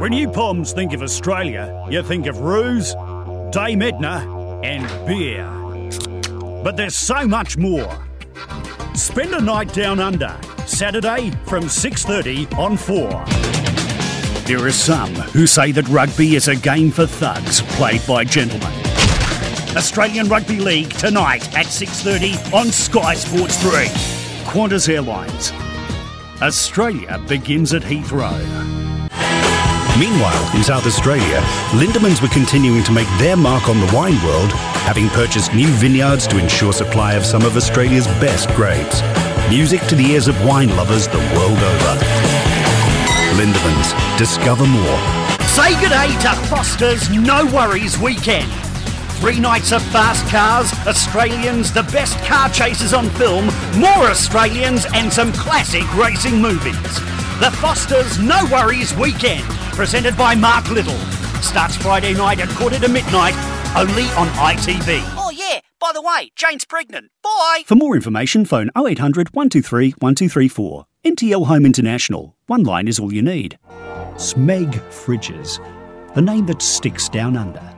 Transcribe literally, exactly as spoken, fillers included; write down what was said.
When you Poms think of Australia, you think of Ruse, Dame Edna and beer. But there's so much more. Spend a night down under, Saturday from six thirty on four. There are some who say that rugby is a game for thugs played by gentlemen. Australian Rugby League tonight at six thirty on Sky Sports three. Qantas Airlines. Australia begins at Heathrow. Meanwhile, in South Australia, Lindemans were continuing to make their mark on the wine world, having purchased new vineyards to ensure supply of some of Australia's best grapes. Music to the ears of wine lovers the world over. Lindemans, discover more. Say good day to Foster's No Worries Weekend. Three nights of fast cars, Australians, the best car chasers on film, more Australians and some classic racing movies. The Foster's No Worries Weekend, presented by Mark Little. Starts Friday night at quarter to midnight, only on I T V. Oh yeah, by the way, Jane's pregnant. Bye! For more information, phone oh eight hundred, one two three, one two three four. N T L Home International. One line is all you need. Smeg Fridges, the name that sticks down under.